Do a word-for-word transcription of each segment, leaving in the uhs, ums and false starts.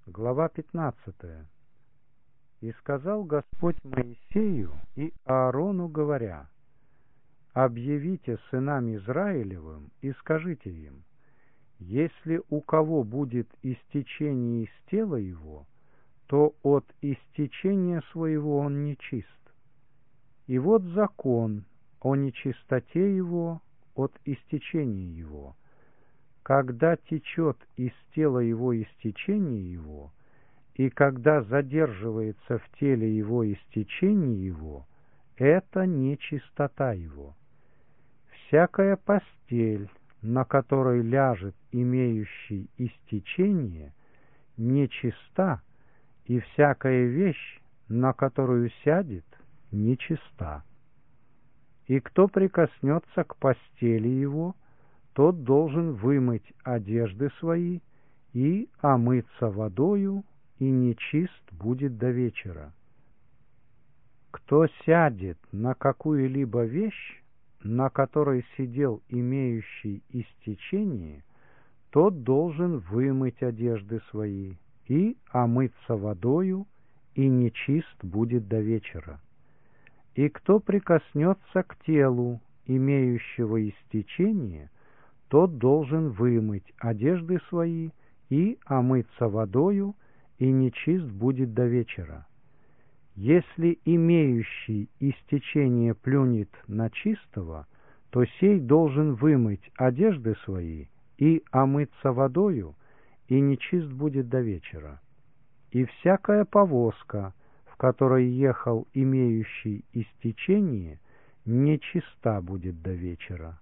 Глава пятнадцатая. «И сказал Господь Моисею и Аарону, говоря: объявите сынам Израилевым и скажите им: если у кого будет истечение из тела его, то от истечения своего он нечист. И вот закон о нечистоте его от истечения его. Когда течет из тела его истечение его, и когда задерживается в теле его истечение его, это нечистота его. Всякая постель, на которой ляжет имеющий истечение, нечиста, и всякая вещь, на которую сядет, нечиста. И кто прикоснется к постели его, тот должен вымыть одежды свои и омыться водою, и нечист будет до вечера. Кто сядет на какую-либо вещь, на которой сидел имеющий истечение, тот должен вымыть одежды свои и омыться водою, и нечист будет до вечера. И кто прикоснется к телу имеющего истечение, тот должен вымыть одежды свои и омыться водою, и нечист будет до вечера. Если имеющий истечение плюнет на чистого, то сей должен вымыть одежды свои и омыться водою, и нечист будет до вечера. И всякая повозка, в которой ехал имеющий истечение, нечиста будет до вечера.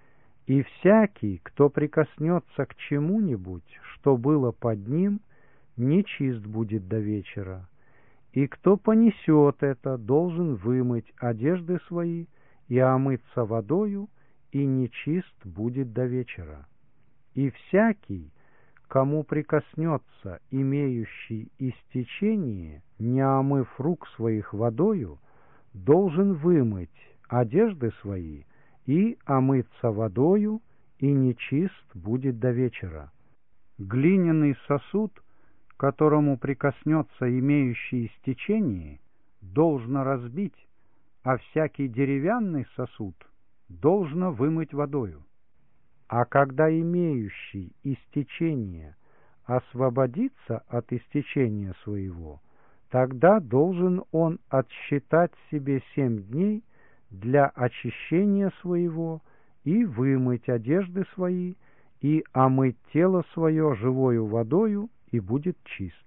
И всякий, кто прикоснется к чему-нибудь, что было под ним, нечист будет до вечера. И кто понесет это, должен вымыть одежды свои и омыться водою, и нечист будет до вечера. И всякий, кому прикоснется имеющий истечение, не омыв рук своих водою, должен вымыть одежды свои и омыться водою, и нечист будет до вечера. Глиняный сосуд, которому прикоснется имеющий истечение, должно разбить, а всякий деревянный сосуд должно вымыть водою. А когда имеющий истечение освободится от истечения своего, тогда должен он отсчитать себе семь дней для очищения своего и вымыть одежды свои, и омыть тело свое живою водою, и будет чист.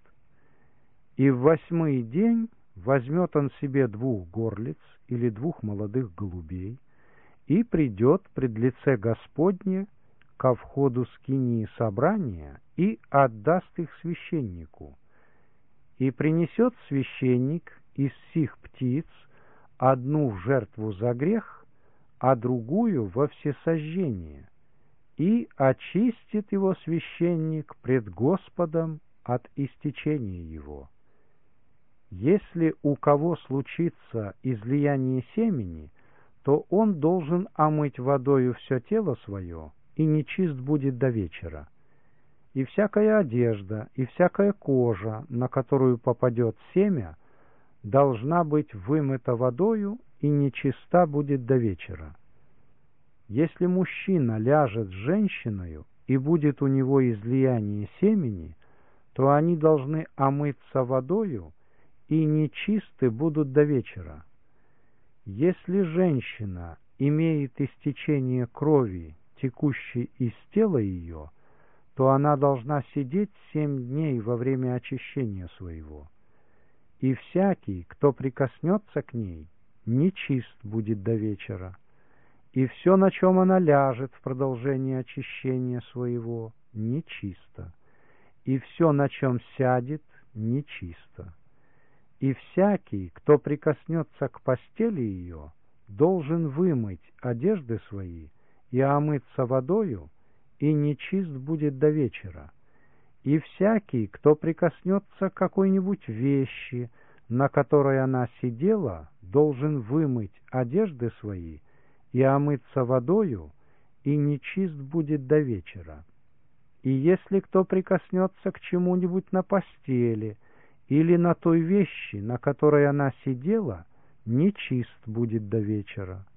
И в восьмой день возьмет он себе двух горлиц или двух молодых голубей, и придет пред лице Господне ко входу скинии собрания, и отдаст их священнику. И принесет священник из сих птиц одну в жертву за грех, а другую во всесожжение, и очистит его священник пред Господом от истечения его. Если у кого случится излияние семени, то он должен омыть водою все тело свое, и нечист будет до вечера. И всякая одежда, и всякая кожа, на которую попадет семя, должна быть вымыта водою, и нечиста будет до вечера. Если мужчина ляжет с женщиною, и будет у него излияние семени, то они должны омыться водою, и нечисты будут до вечера. Если женщина имеет истечение крови, текущей из тела ее, то она должна сидеть семь дней во время очищения своего. И всякий, кто прикоснется к ней, нечист будет до вечера. И все, на чем она ляжет в продолжении очищения своего, нечисто. И все, на чем сядет, нечисто. И всякий, кто прикоснется к постели ее, должен вымыть одежды свои и омыться водою, и нечист будет до вечера. И всякий, кто прикоснется к какой-нибудь вещи, на которой она сидела, должен вымыть одежды свои и омыться водою, и нечист будет до вечера. И если кто прикоснется к чему-нибудь на постели или на той вещи, на которой она сидела, нечист будет до вечера.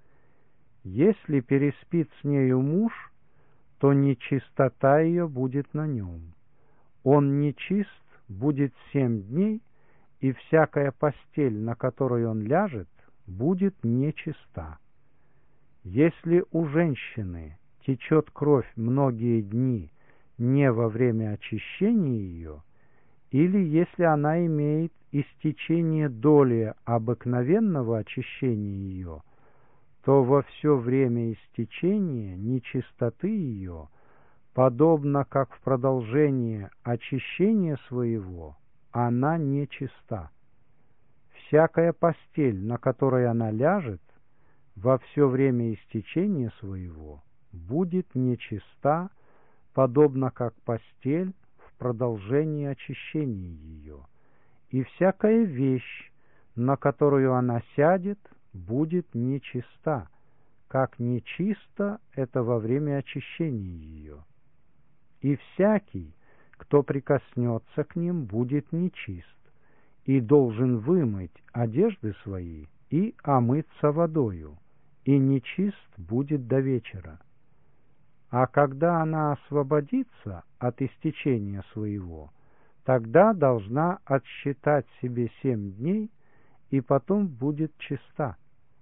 Если переспит с нею муж, то нечистота ее будет на нем. Он нечист будет семь дней, и всякая постель, на которой он ляжет, будет нечиста. Если у женщины течет кровь многие дни не во время очищения ее, или если она имеет истечение доли обыкновенного очищения ее, то во все время истечения нечистоты ее, подобно как в продолжение очищения своего, она нечиста. Всякая постель, на которой она ляжет, во все время истечения своего, будет нечиста, подобно как постель в продолжении очищения ее, и всякая вещь, на которую она сядет, будет нечиста, как нечисто это во время очищения ее. И всякий, кто прикоснется к ним, будет нечист, и должен вымыть одежды свои и омыться водою, и нечист будет до вечера. А когда она освободится от истечения своего, тогда должна отсчитать себе семь дней, и потом будет чиста.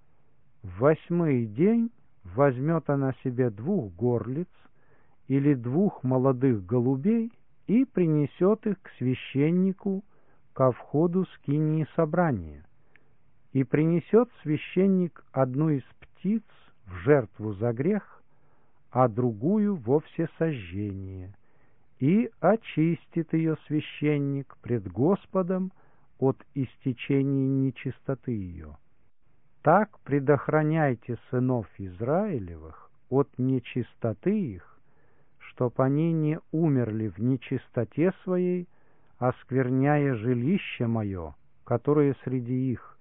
В восьмой день возьмет она себе двух горлиц или двух молодых голубей и принесет их к священнику ко входу скинии собрания. И принесет священник одну из птиц в жертву за грех, а другую во всесожжение, и очистит ее священник пред Господом от истечения нечистоты ее. Так предохраняйте сынов Израилевых от нечистоты их, чтоб они не умерли в нечистоте своей, оскверняя жилище мое, которое среди их.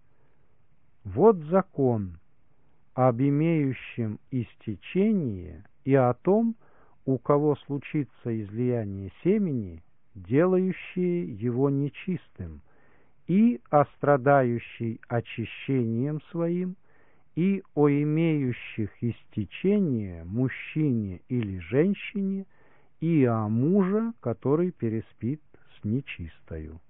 Вот закон об имеющем истечение и о том, у кого случится излияние семени, делающее его нечистым, и о страдающей очищением своим, и о имеющих истечение мужчине или женщине, и о муже, который переспит с нечистою.